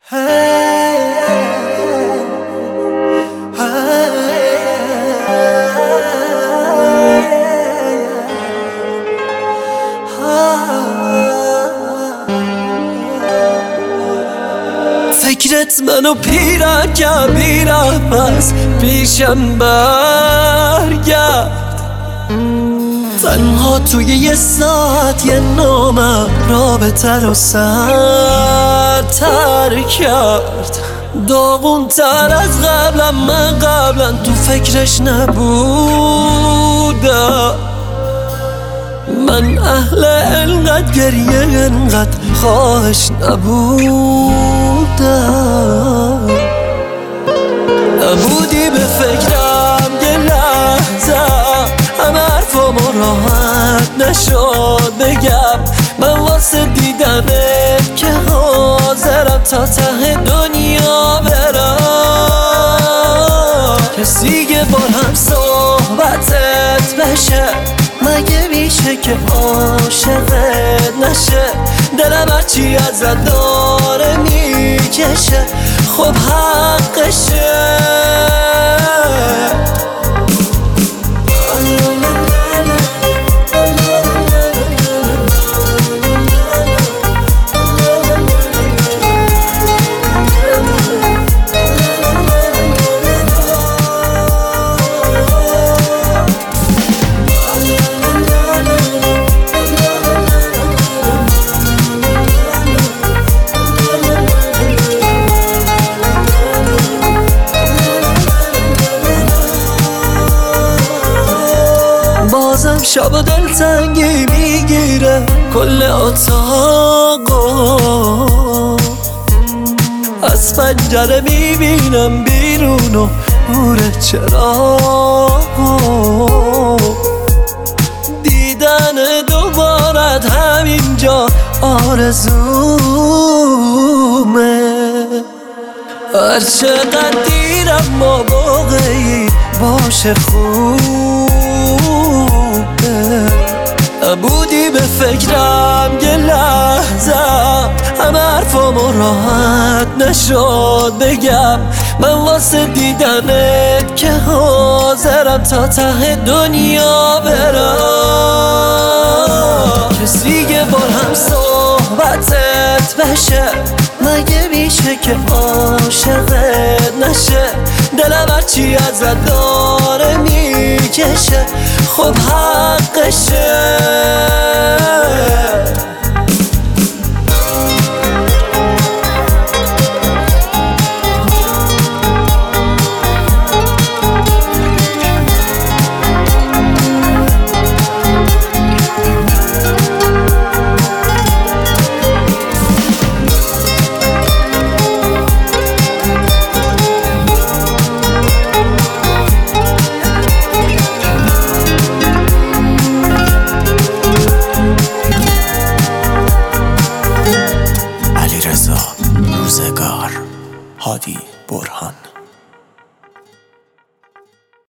فکرت منو پیرم کرد میرم پس پیشم برگرد. تنها توی یه ساعت یه نامم رابطه رو سرتر کرد. داغون تر از قبلم، من قبلا تو فکرش نبودم. من اهل انقدر گریه انقدر خواهش نبودم. نبودی به فکرم یه لحظه، همه حرفامو راحت نشد بگم. من واسه دیدنت که حاضرم تا ته دنیا برم. کسی که با هم صحبتت بشه، مگه میشه که عاشقت نشه؟ دلم هرچی ازت داره میکشه، خب حقشه. بازم شب دلتنگی میگیره کل اتاقو. از پنجره میبینم بیرون و نور چراغو. دیدن دوبارت همینجا آرزومه. هر چقدر دیرم ما واقعی باشه خوبه. نبودی به فکرم یه لحظه، همه حرفامو راحت نشد بگم. من واسه دیدنت که حاضرم تا ته دنیا برم. کسی که با هم صحبتت بشه، مگه میشه که عاشقت نشه؟ دلم هرچی ازت داره میکشه، خب حقشه.